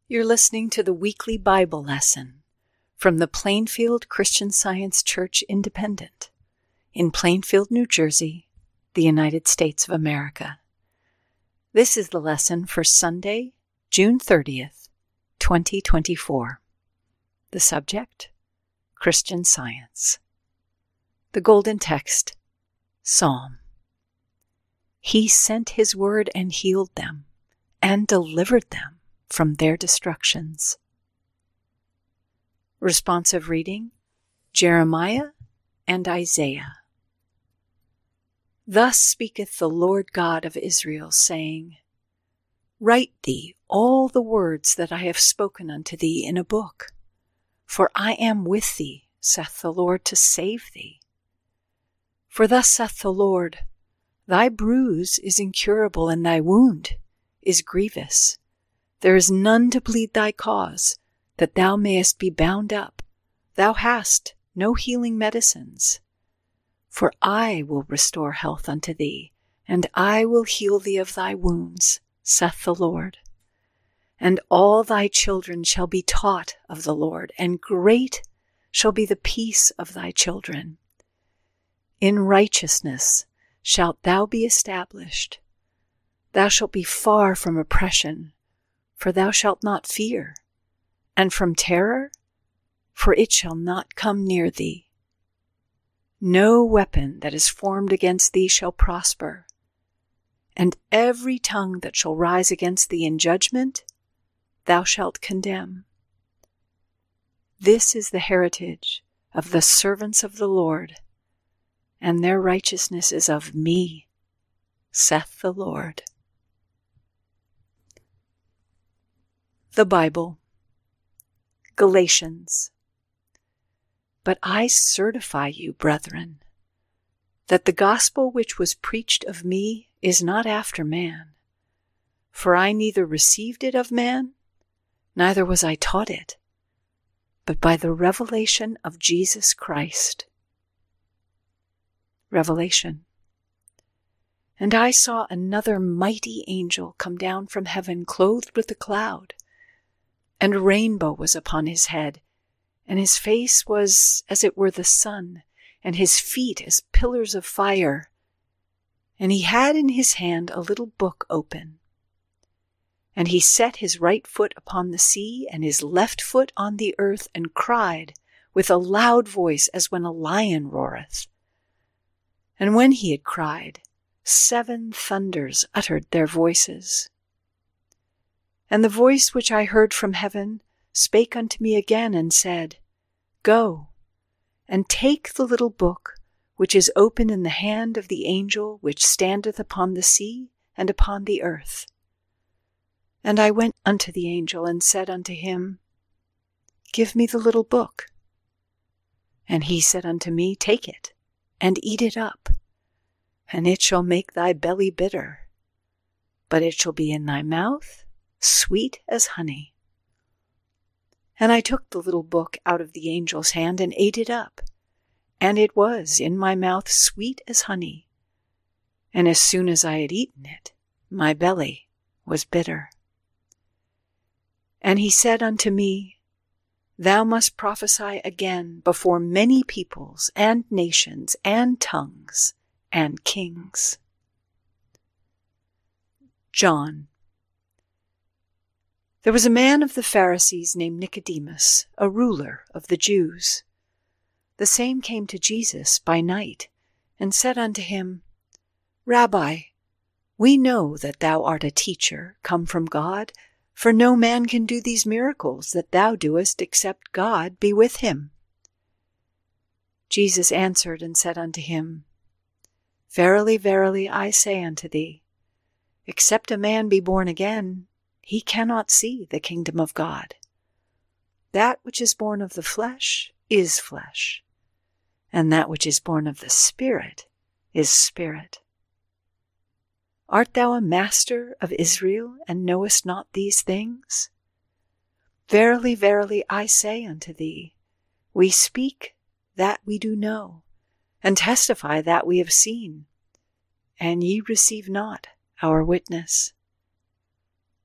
You're listening to the weekly Bible lesson from the Plainfield Christian Science Church Independent in Plainfield, New Jersey, the United States of America. This is the lesson for Sunday, June 30th, 2024. The subject, Christian Science. The golden text, Psalm. He sent his word and healed them and delivered them from their destructions. Responsive reading, Jeremiah and Isaiah. Thus speaketh the Lord God of Israel, saying, Write thee all the words that I have spoken unto thee in a book, for I am with thee, saith the Lord, to save thee. For thus saith the Lord, Thy bruise is incurable, and thy wound is grievous. There is none to plead thy cause, that thou mayest be bound up. Thou hast no healing medicines. For I will restore health unto thee, and I will heal thee of thy wounds, saith the Lord. And all thy children shall be taught of the Lord, and great shall be the peace of thy children. In righteousness shalt thou be established. Thou shalt be far from oppression, for thou shalt not fear, and from terror, for it shall not come near thee. No weapon that is formed against thee shall prosper, and every tongue that shall rise against thee in judgment thou shalt condemn. This is the heritage of the servants of the Lord, and their righteousness is of me, saith the Lord. The Bible, Galatians. But I certify you, brethren, that the gospel which was preached of me is not after man. For I neither received it of man, neither was I taught it, but by the revelation of Jesus Christ. Revelation. And I saw another mighty angel come down from heaven, clothed with a cloud, and a rainbow was upon his head, and his face was as it were the sun, and his feet as pillars of fire. And he had in his hand a little book open. And he set his right foot upon the sea, and his left foot on the earth, and cried with a loud voice, as when a lion roareth. And when he had cried, 7 thunders uttered their voices. And the voice which I heard from heaven spake unto me again, and said, Go, and take the little book which is open in the hand of the angel which standeth upon the sea and upon the earth. And I went unto the angel, and said unto him, Give me the little book. And he said unto me, Take it, and eat it up, and it shall make thy belly bitter, but it shall be in thy mouth sweet as honey. And I took the little book out of the angel's hand, and ate it up, and it was in my mouth sweet as honey. And as soon as I had eaten it, my belly was bitter. And he said unto me, Thou must prophesy again before many peoples and nations and tongues and kings. John. There was a man of the Pharisees named Nicodemus, a ruler of the Jews. The same came to Jesus by night, and said unto him, Rabbi, we know that thou art a teacher come from God, for no man can do these miracles that thou doest except God be with him. Jesus answered and said unto him, Verily, verily, I say unto thee, except a man be born again, he cannot see the kingdom of God. That which is born of the flesh is flesh, and that which is born of the Spirit is spirit. Art thou a master of Israel, and knowest not these things? Verily, verily, I say unto thee, we speak that we do know, and testify that we have seen, and ye receive not our witness.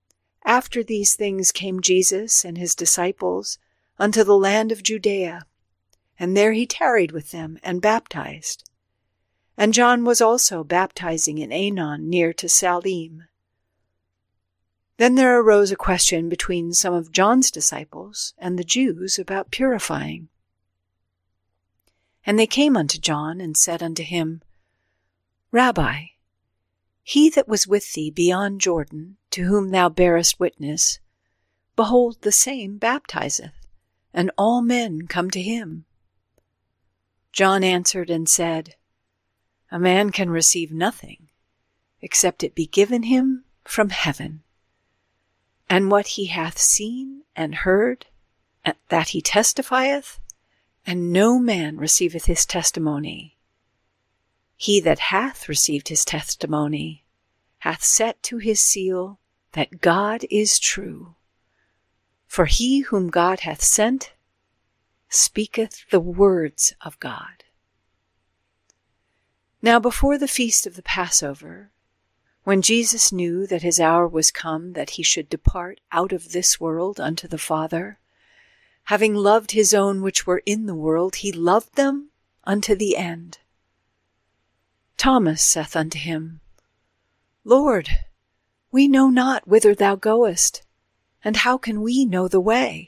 After these things came Jesus and his disciples unto the land of Judea, and there he tarried with them and baptized. And John was also baptizing in Aenon near to Salim. Then there arose a question between some of John's disciples and the Jews about purifying. And they came unto John and said unto him, Rabbi, he that was with thee beyond Jordan, to whom thou bearest witness, behold, the same baptizeth, and all men come to him. John answered and said, A man can receive nothing, except it be given him from heaven. And what he hath seen and heard, that he testifieth, and no man receiveth his testimony. He that hath received his testimony hath set to his seal that God is true. For he whom God hath sent speaketh the words of God. Now before the feast of the Passover, when Jesus knew that his hour was come that he should depart out of this world unto the Father, having loved his own which were in the world, he loved them unto the end. Thomas saith unto him, Lord, we know not whither thou goest, and how can we know the way?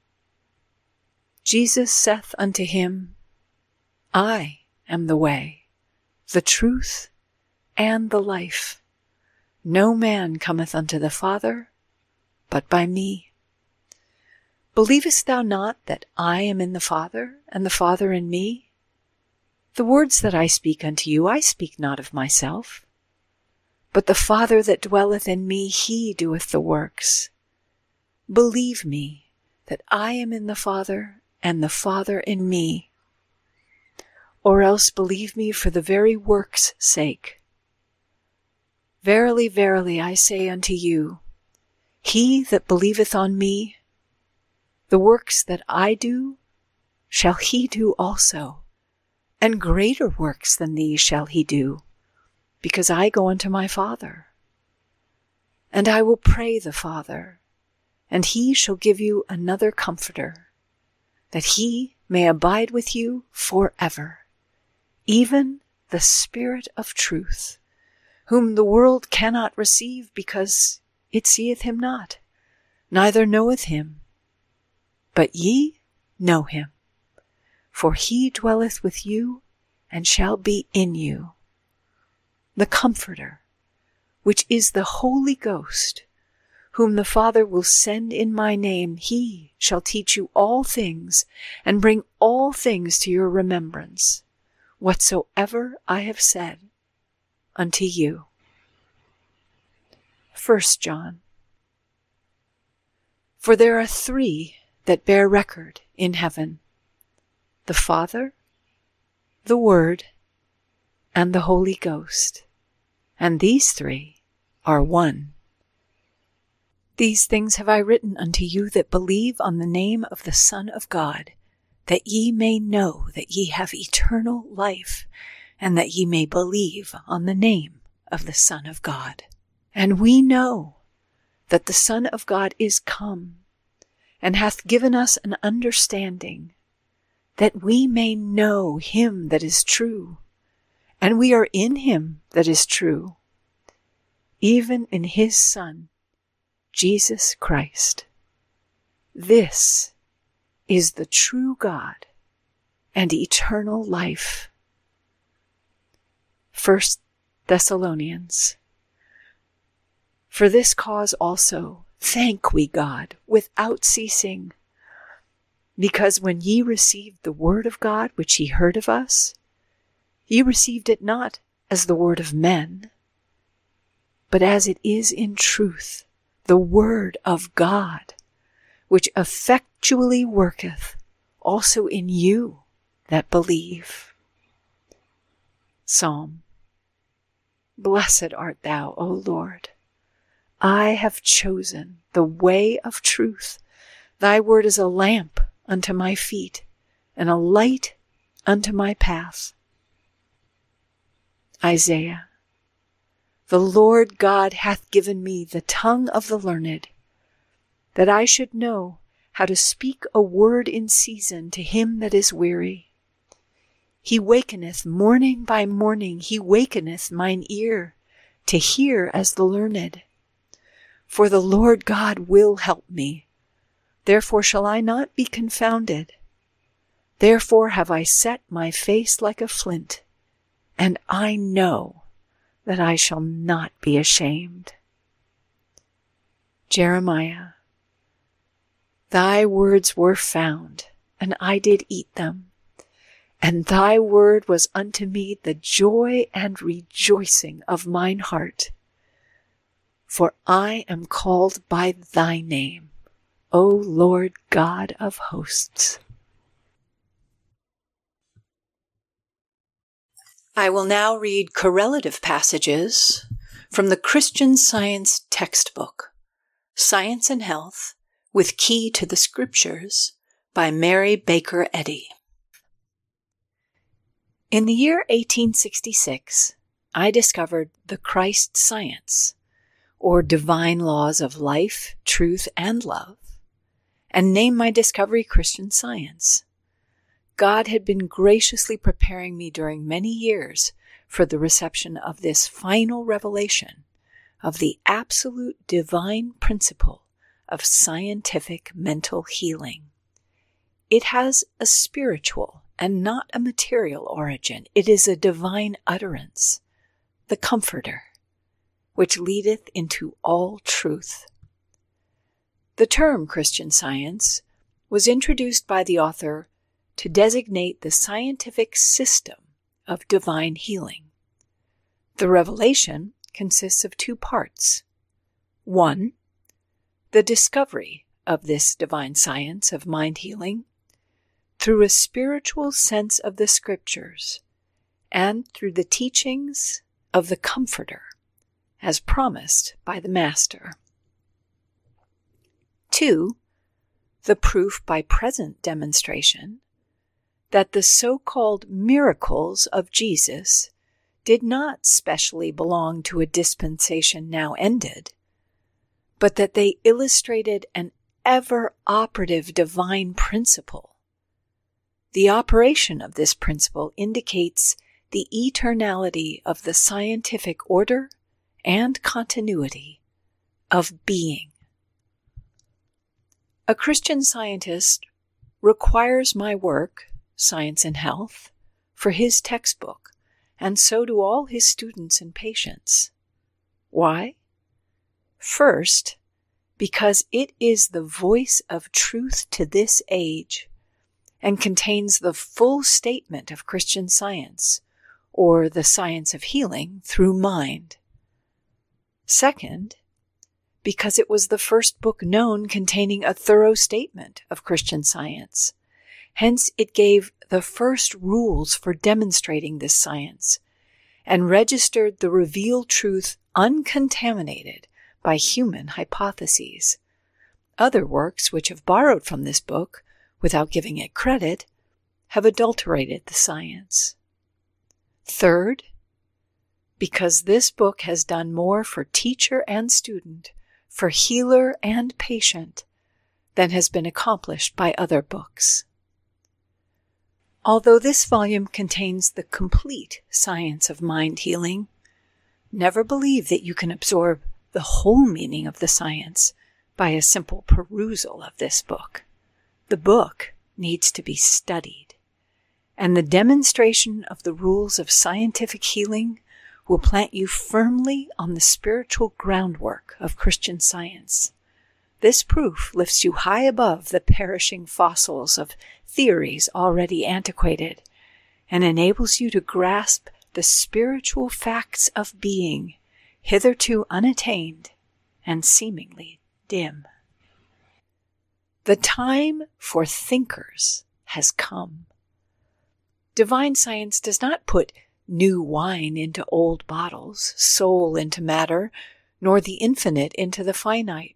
Jesus saith unto him, I am the way, the truth, and the life. No man cometh unto the Father, but by me. Believest thou not that I am in the Father, and the Father in me? The words that I speak unto you, I speak not of myself, but the Father that dwelleth in me, he doeth the works. Believe me that I am in the Father, and the Father in me. Or else believe me for the very works' sake. Verily, verily, I say unto you, he that believeth on me, the works that I do, shall he do also, and greater works than these shall he do, because I go unto my Father. And I will pray the Father, and he shall give you another Comforter, that he may abide with you forever, even the Spirit of truth, whom the world cannot receive, because it seeth him not, neither knoweth him. But ye know him, for he dwelleth with you, and shall be in you. The Comforter, which is the Holy Ghost, whom the Father will send in my name, he shall teach you all things, and bring all things to your remembrance, whatsoever I have said unto you. 1 John. For there are three that bear record in heaven, the Father, the Word, and the Holy Ghost, and these three are one. These things have I written unto you that believe on the name of the Son of God, that ye may know that ye have eternal life, and that ye may believe on the name of the Son of God. And we know that the Son of God is come, and hath given us an understanding, that we may know him that is true, and we are in him that is true, even in his Son, Jesus Christ. This is the true God and eternal life. 1 Thessalonians. For this cause also thank we God without ceasing, because when ye received the word of God which ye heard of us, ye received it not as the word of men, but as it is in truth the word of God, which effectually worketh also in you that believe. Psalm. Blessed art thou, O Lord. I have chosen the way of truth. Thy word is a lamp unto my feet, and a light unto my path. Isaiah. The Lord God hath given me the tongue of the learned, that I should know how to speak a word in season to him that is weary. He wakeneth morning by morning, he wakeneth mine ear, to hear as the learned. For the Lord God will help me, therefore shall I not be confounded. Therefore have I set my face like a flint, and I know that I shall not be ashamed. Jeremiah, thy words were found, and I did eat them, and thy word was unto me the joy and rejoicing of mine heart. For I am called by thy name, O Lord God of hosts. I will now read correlative passages from the Christian Science textbook, Science and Health, with Key to the Scriptures, by Mary Baker Eddy. In the year 1866, I discovered the Christ Science, or divine laws of life, truth, and love, and named my discovery Christian Science. God had been graciously preparing me during many years for the reception of this final revelation of the absolute divine principle of scientific mental healing. It has a spiritual and not a material origin. It is a divine utterance, the Comforter, which leadeth into all truth. The term Christian Science was introduced by the author to designate the scientific system of divine healing. The revelation consists of two parts. 1, the discovery of this divine science of mind healing through a spiritual sense of the Scriptures and through the teachings of the Comforter, as promised by the Master. 2, the proof by present demonstration that the so-called miracles of Jesus did not specially belong to a dispensation now ended, but that they illustrated an ever-operative divine principle. The operation of this principle indicates the eternality of the scientific order and continuity of being. A Christian Scientist requires my work, Science and Health, for his textbook, and so do all his students and patients. Why? First, because it is the voice of truth to this age and contains the full statement of Christian Science, or the science of healing through mind. Second, because it was the first book known containing a thorough statement of Christian Science. Hence, it gave the first rules for demonstrating this science and registered the revealed truth uncontaminated by human hypotheses. Other works which have borrowed from this book, without giving it credit, have adulterated the science. Third, because this book has done more for teacher and student, for healer and patient, than has been accomplished by other books. Although this volume contains the complete science of mind healing, never believe that you can absorb the whole meaning of the science by a simple perusal of this book. The book needs to be studied, and the demonstration of the rules of scientific healing will plant you firmly on the spiritual groundwork of Christian Science. This proof lifts you high above the perishing fossils of theories already antiquated and enables you to grasp the spiritual facts of being, hitherto unattained and seemingly dim. The time for thinkers has come. Divine Science does not put new wine into old bottles, soul into matter, nor the infinite into the finite.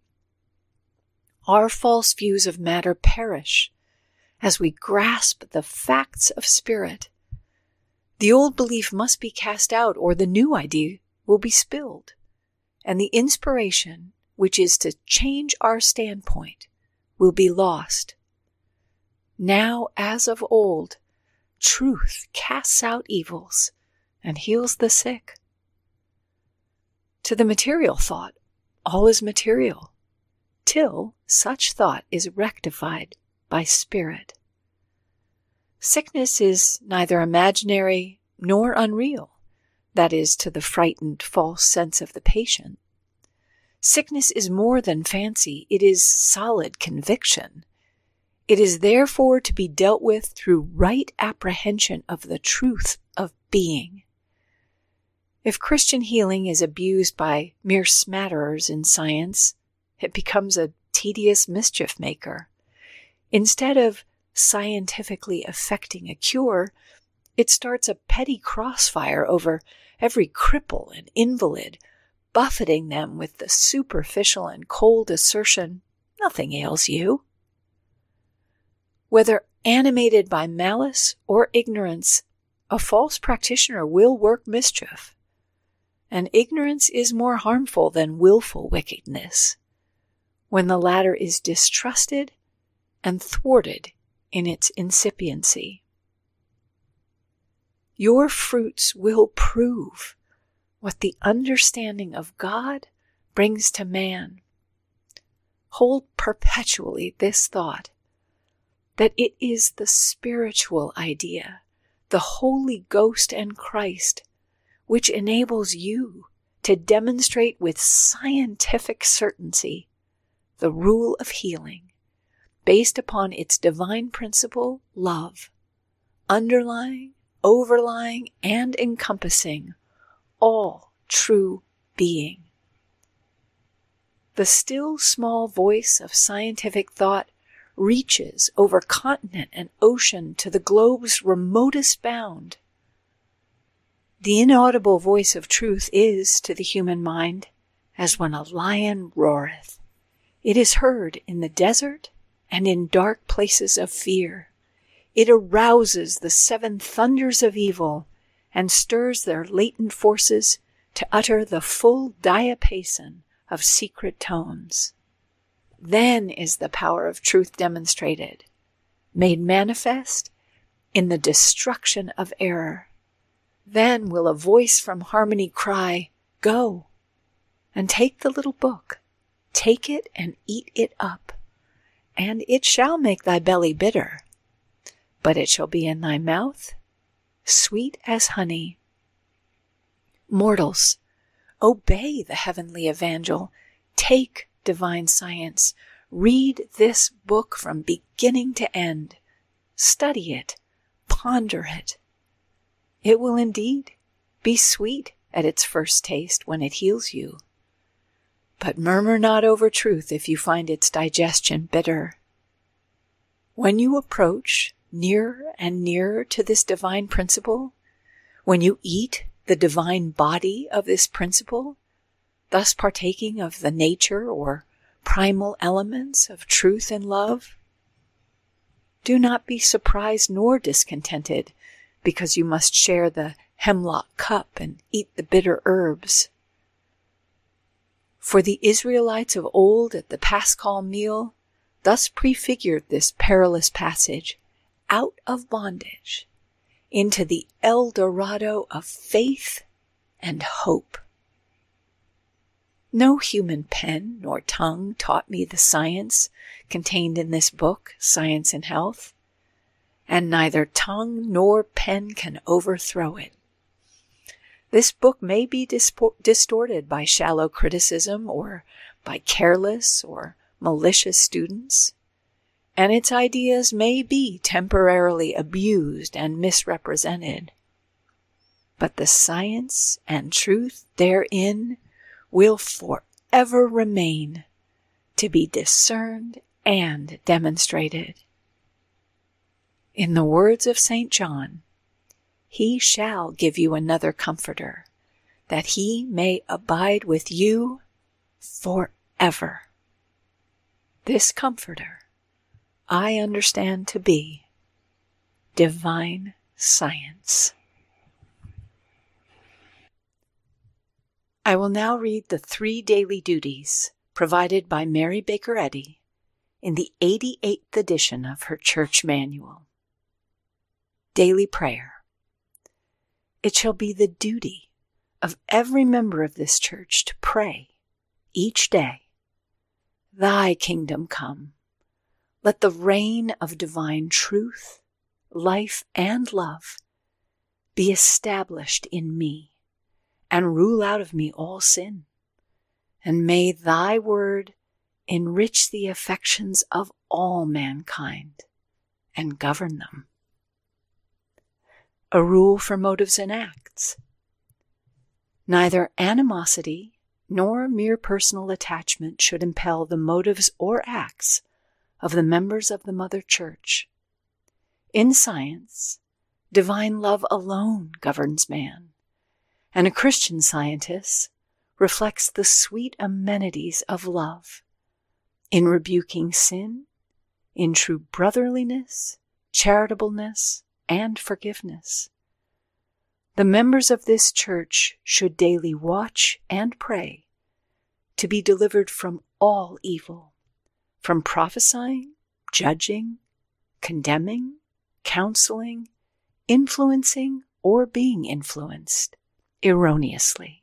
Our false views of matter perish as we grasp the facts of spirit. The old belief must be cast out, or the new idea will be spilled, and the inspiration which is to change our standpoint, will be lost. Now, as of old, truth casts out evils and heals the sick. To the material thought, all is material, till such thought is rectified by spirit. Sickness is neither imaginary nor unreal, that is, to the frightened, false sense of the patient. Sickness is more than fancy, it is solid conviction. It is therefore to be dealt with through right apprehension of the truth of being. If Christian healing is abused by mere smatterers in science, it becomes a tedious mischief maker. Instead of scientifically effecting a cure, it starts a petty crossfire over every cripple and invalid, buffeting them with the superficial and cold assertion, "Nothing ails you." Whether animated by malice or ignorance, a false practitioner will work mischief, and ignorance is more harmful than willful wickedness, when the latter is distrusted and thwarted in its incipiency. Your fruits will prove what the understanding of God brings to man. Hold perpetually this thought, that it is the spiritual idea, the Holy Ghost and Christ, which enables you to demonstrate with scientific certainty the rule of healing, based upon its divine principle, love, underlying, overlying, and encompassing all true being. The still small voice of scientific thought reaches over continent and ocean to the globe's remotest bound. The inaudible voice of truth is, to the human mind, as when a lion roareth. It is heard in the desert and in dark places of fear. It arouses the seven thunders of evil and stirs their latent forces to utter the full diapason of secret tones. Then is the power of truth demonstrated, made manifest in the destruction of error. Then will a voice from harmony cry, "Go, and take the little book, take it and eat it up, and it shall make thy belly bitter, but it shall be in thy mouth sweet as honey." Mortals, obey the heavenly evangel, take divine science, read this book from beginning to end, study it, ponder it. It will indeed be sweet at its first taste when it heals you. But murmur not over truth if you find its digestion bitter. When you approach nearer and nearer to this divine principle, when you eat the divine body of this principle, thus partaking of the nature or primal elements of truth and love, do not be surprised nor discontented because you must share the hemlock cup and eat the bitter herbs. For the Israelites of old at the Paschal meal thus prefigured this perilous passage out of bondage into the El Dorado of faith and hope. No human pen nor tongue taught me the science contained in this book, Science and Health, and neither tongue nor pen can overthrow it. This book may be distorted by shallow criticism or by careless or malicious students, and its ideas may be temporarily abused and misrepresented. But the science and truth therein will forever remain to be discerned and demonstrated. In the words of St. John, "He shall give you another Comforter, that he may abide with you forever." This Comforter I understand to be divine science. I will now read the 3 daily duties provided by Mary Baker Eddy in the 88th edition of her church manual. Daily Prayer. It shall be the duty of every member of this church to pray each day, Thy kingdom come. Let the reign of divine truth, life, and love be established in me and rule out of me all sin. And may Thy word enrich the affections of all mankind and govern them. A rule for motives and acts. Neither animosity nor mere personal attachment should impel the motives or acts of the members of the Mother Church. In science, divine love alone governs man, and a Christian scientist reflects the sweet amenities of love in rebuking sin, in true brotherliness, charitableness, and forgiveness. The members of this church should daily watch and pray to be delivered from all evil, from prophesying, judging, condemning, counseling, influencing, or being influenced erroneously.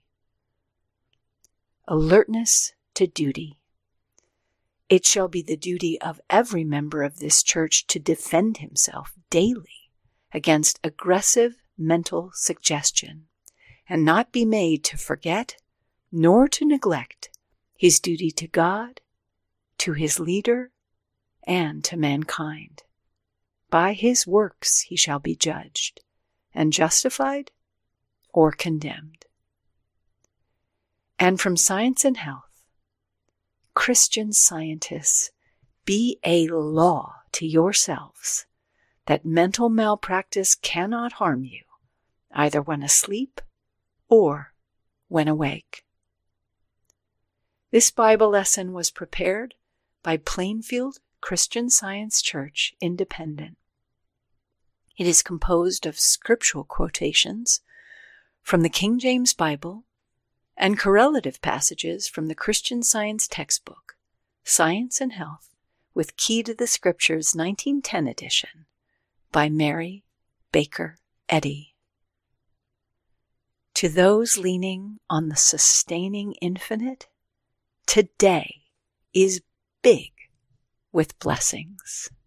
Alertness to duty. It shall be the duty of every member of this church to defend himself daily against aggressive mental suggestion, and not be made to forget nor to neglect his duty to God, to his leader, and to mankind. By his works he shall be judged, and justified or condemned. And from Science and Health, Christian scientists, be a law to yourselves that mental malpractice cannot harm you, either when asleep or when awake. This Bible lesson was prepared by Plainfield Christian Science Church Independent. It is composed of scriptural quotations from the King James Bible and correlative passages from the Christian Science textbook, Science and Health, with Key to the Scriptures 1910 edition, by Mary Baker Eddy. To those leaning on the sustaining infinite, today is big with blessings.